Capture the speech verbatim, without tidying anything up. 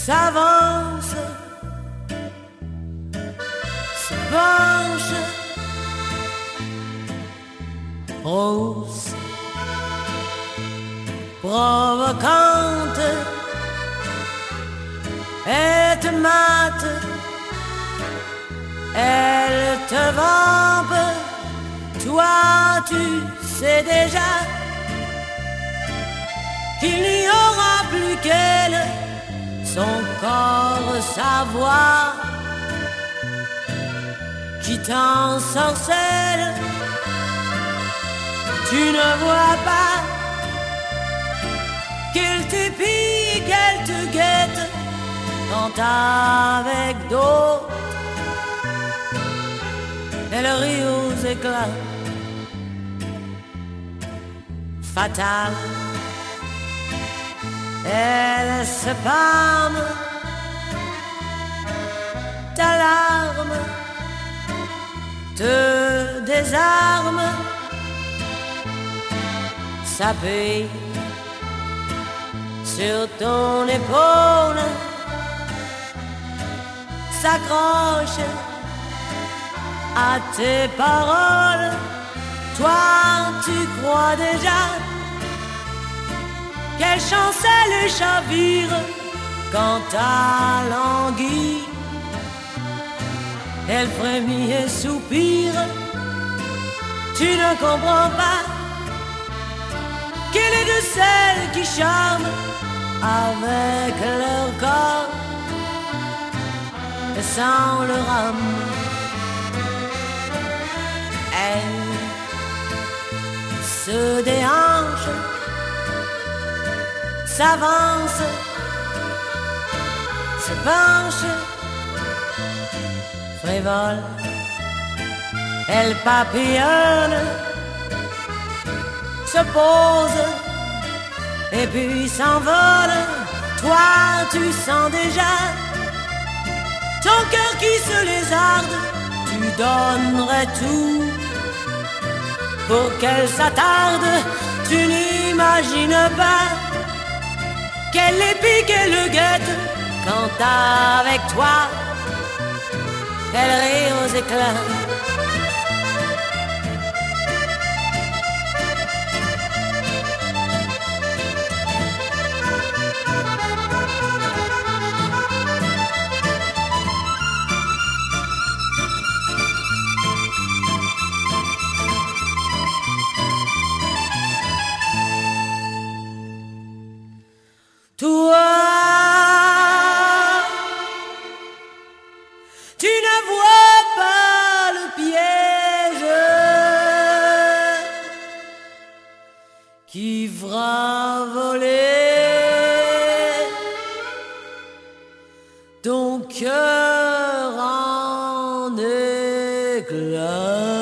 s'avance, se penche, rousse, provocante, et te mate, elle te vampe, toi tu sais déjà qu'il n'y aura plus qu'elle, son corps, sa voix, qui t'ensorcelle. Tu ne vois pas qu'elle t'épie, qu'elle te guette, quand avec d'autres elle rit aux éclats. Fatale, elle se pâme, ta larme te désarme, s'appuie sur ton épaule, s'accroche à tes paroles. Toi tu crois déjà qu'elle chancelle et chavire quand ta languit, elle frémit et soupire. Tu ne comprends pas qu'elle est de celles qui charment avec leur corps et sans leur âme. Elle se déhanche, s'avance, se penche, frivole, elle papillonne, se pose et puis s'envole. Toi tu sens déjà ton cœur qui se lézarde, tu donnerais tout pour qu'elle s'attarde. Tu n'imagines pas qu'elle l'épie, qu'elle le guette, quand avec toi elle rit aux éclats. Toi, tu ne vois pas le piège qui fera voler ton cœur en éclats.